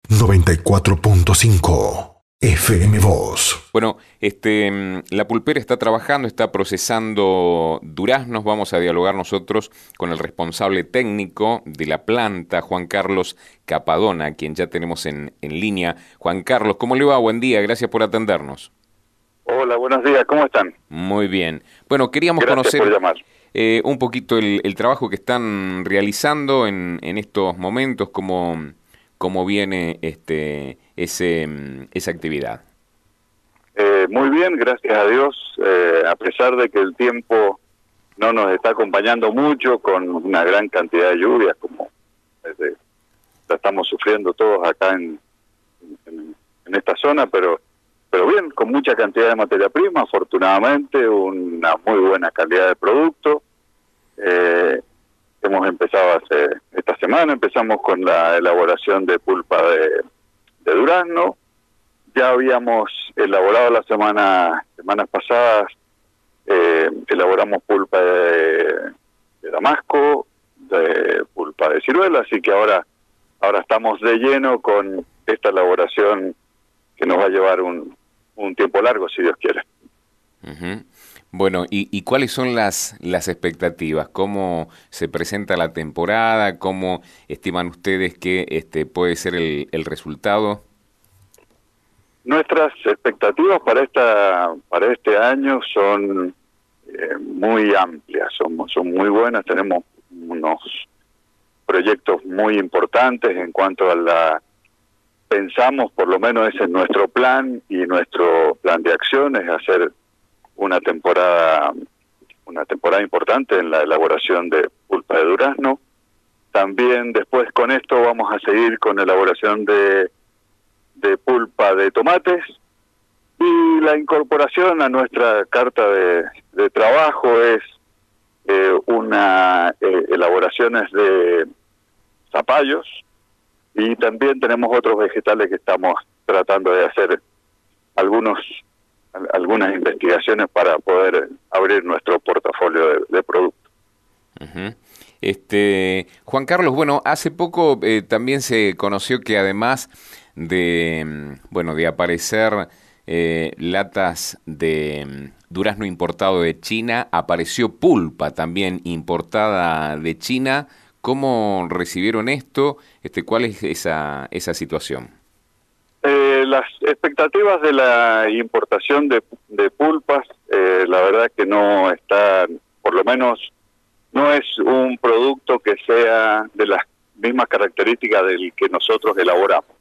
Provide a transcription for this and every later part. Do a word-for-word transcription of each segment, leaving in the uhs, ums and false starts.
noventa y cuatro punto cinco F M Voz. Bueno, este, la pulpera está trabajando, está procesando duraznos. Vamos a dialogar nosotros con el responsable técnico de la planta, Juan Carlos Capadona, a quien ya tenemos en, en línea. Juan Carlos, ¿cómo le va? Buen día, gracias por atendernos. Hola, buenos días, ¿cómo están? Muy bien. Bueno, queríamos Gracias conocer por llamar. eh, un poquito el, el trabajo que están realizando en, en estos momentos, cómo, cómo viene este, ese, esa actividad. Eh, muy bien, gracias a Dios, eh, a pesar de que el tiempo no nos está acompañando mucho con una gran cantidad de lluvias, como eh, la estamos sufriendo todos acá en, en, en esta zona, pero pero bien, con mucha cantidad de materia prima, afortunadamente, una muy buena calidad de producto. Eh, hemos empezado hace esta semana, empezamos con la elaboración de pulpa de, de durazno. Ya habíamos elaborado la semana semanas pasadas, eh, elaboramos pulpa de, de damasco, de pulpa de ciruela, así que ahora, ahora estamos de lleno con esta elaboración que nos va a llevar un, un tiempo largo, si Dios quiere. Uh-huh. Bueno, ¿y, y cuáles son las, las expectativas? ¿Cómo se presenta la temporada? ¿Cómo estiman ustedes que este puede ser el, el resultado? Nuestras expectativas para esta para este año son eh, muy amplias, son, son muy buenas, tenemos unos proyectos muy importantes en cuanto a la... Pensamos, por lo menos ese es nuestro plan y nuestro plan de acción, es hacer una temporada una temporada importante en la elaboración de pulpa de durazno. También después con esto vamos a seguir con elaboración de, de pulpa de tomates y la incorporación a nuestra carta de, de trabajo es eh, una eh, elaboraciones de zapallos. Y también tenemos otros vegetales que estamos tratando de hacer algunos algunas investigaciones para poder abrir nuestro portafolio de, de productos. Uh-huh. Este, Juan Carlos, bueno, hace poco eh, también se conoció que además de, bueno, de aparecer eh, latas de durazno importado de China, apareció pulpa también importada de China. ¿Cómo recibieron esto? Este, ¿cuál es esa esa situación? Eh, las expectativas de la importación de, de pulpas, eh, la verdad que no están, por lo menos no es un producto que sea de las mismas características del que nosotros elaboramos.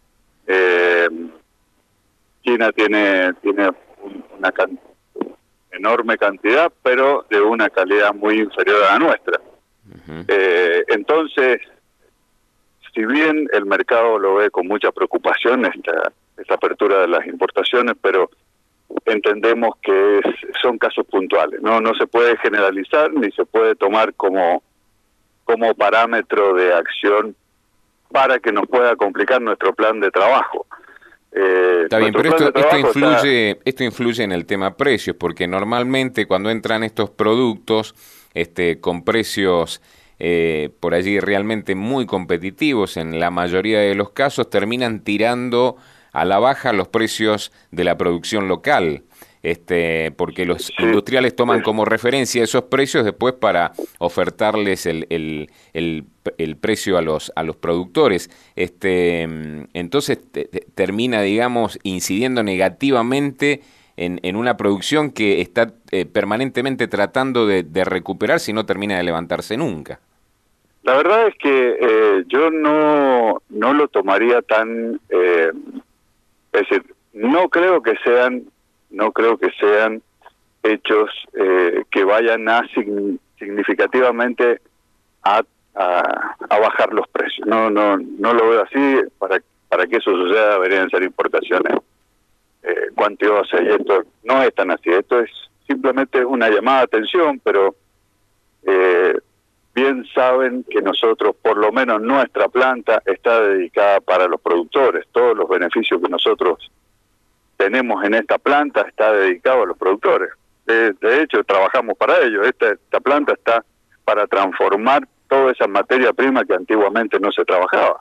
Eh, China tiene tiene una can- enorme cantidad, pero de una calidad muy inferior a la nuestra. Uh-huh. Eh, entonces, si bien el mercado lo ve con mucha preocupación esta, esta apertura de las importaciones, pero entendemos que es, son casos puntuales, no no se puede generalizar ni se puede tomar como como parámetro de acción para que nos pueda complicar nuestro plan de trabajo. Eh, Está bien, pero esto, esto influye está... esto influye en el tema precios, porque normalmente cuando entran estos productos este con precios eh, por allí realmente muy competitivos, en la mayoría de los casos terminan tirando a la baja los precios de la producción local, este porque los sí, industriales toman sí. como referencia esos precios después para ofertarles el, el, el, el precio a los a los productores. Este entonces te, te, termina, digamos, incidiendo negativamente en, en una producción que está eh, permanentemente tratando de, de recuperar, si no termina de levantarse nunca. La verdad es que eh, yo no no lo tomaría tan... Eh, es decir, no creo que sean no creo que sean hechos eh, que vayan a sign, significativamente a, a, a bajar los precios. No no no lo veo así. Para para que eso suceda deberían ser importaciones eh, cuantiosas, y esto no es tan así. Esto es simplemente una llamada de atención, pero eh, bien saben que nosotros, por lo menos nuestra planta, está dedicada para los productores. Todos los beneficios que nosotros tenemos en esta planta está dedicado a los productores. De, de hecho, trabajamos para ellos. Esta, esta planta está para transformar toda esa materia prima que antiguamente no se trabajaba.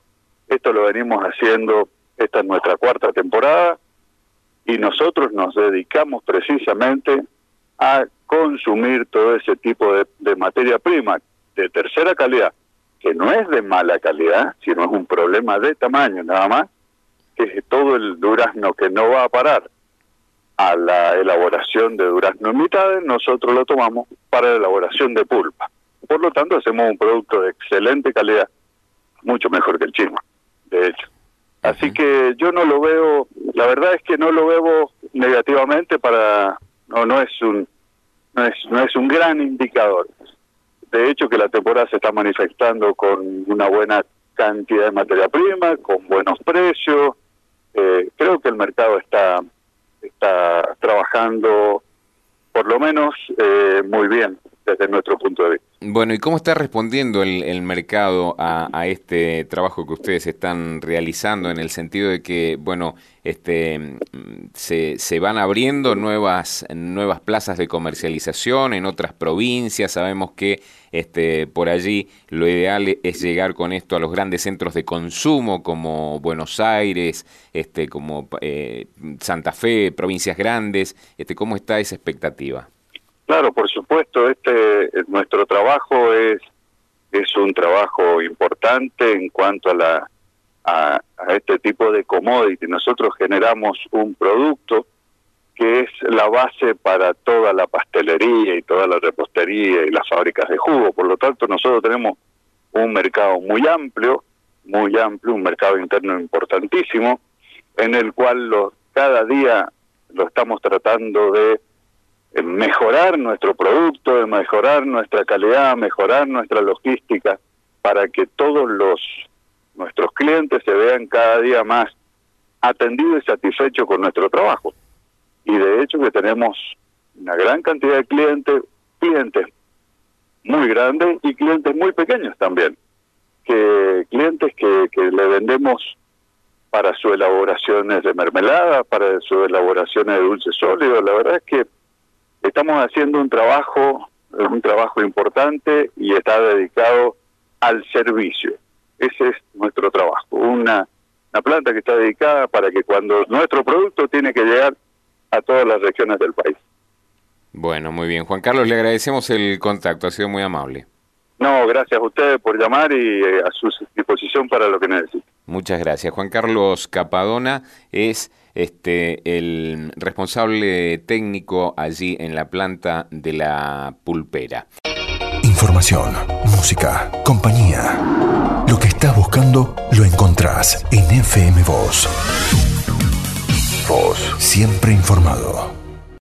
Esto lo venimos haciendo, esta es nuestra cuarta temporada, y nosotros nos dedicamos precisamente a consumir todo ese tipo de, de materia prima de tercera calidad, que no es de mala calidad, sino es un problema de tamaño nada más, que es todo el durazno que no va a parar a la elaboración de durazno en mitades, nosotros lo tomamos para la elaboración de pulpa. Por lo tanto, hacemos un producto de excelente calidad, mucho mejor que el chino, de hecho. Así que yo no lo veo, la verdad es que no lo veo negativamente, para no no es un no es no es un gran indicador. De hecho, que la temporada se está manifestando con una buena cantidad de materia prima, con buenos precios. Eh, creo que el mercado está está trabajando, por lo menos, eh, muy bien desde nuestro punto de vista. Bueno, ¿y cómo está respondiendo el, el mercado a, a este trabajo que ustedes están realizando, en el sentido de que, bueno, este se, se van abriendo nuevas nuevas plazas de comercialización en otras provincias? Sabemos que este por allí lo ideal es llegar con esto a los grandes centros de consumo como Buenos Aires, este como eh, Santa Fe, provincias grandes. Este, ¿cómo está esa expectativa? Claro, por supuesto, este nuestro trabajo es es un trabajo importante en cuanto a la a, a este tipo de commodity. Nosotros generamos un producto que es la base para toda la pastelería y toda la repostería y las fábricas de jugo. Por lo tanto, nosotros tenemos un mercado muy amplio, muy amplio, un mercado interno importantísimo, en el cual los, cada día lo estamos tratando de mejorar nuestro producto, de mejorar nuestra calidad, mejorar nuestra logística, para que todos los nuestros clientes se vean cada día más atendidos y satisfechos con nuestro trabajo. Y de hecho que tenemos una gran cantidad de clientes, clientes muy grandes y clientes muy pequeños también, que clientes que, que le vendemos para sus elaboraciones de mermelada, para sus elaboraciones de dulce sólido. La verdad es que estamos haciendo un trabajo, un trabajo importante, y está dedicado al servicio. Ese es nuestro trabajo, una, una planta que está dedicada para que cuando nuestro producto tiene que llegar a todas las regiones del país. Bueno, muy bien. Juan Carlos, le agradecemos el contacto, ha sido muy amable. No, gracias a ustedes por llamar y eh, a su disposición para lo que necesiten. Muchas gracias. Juan Carlos Capadona es este el responsable técnico allí en la planta de la pulpera. Información, música, compañía. Lo que estás buscando lo encontrás en F M Voz. Voz, siempre informado.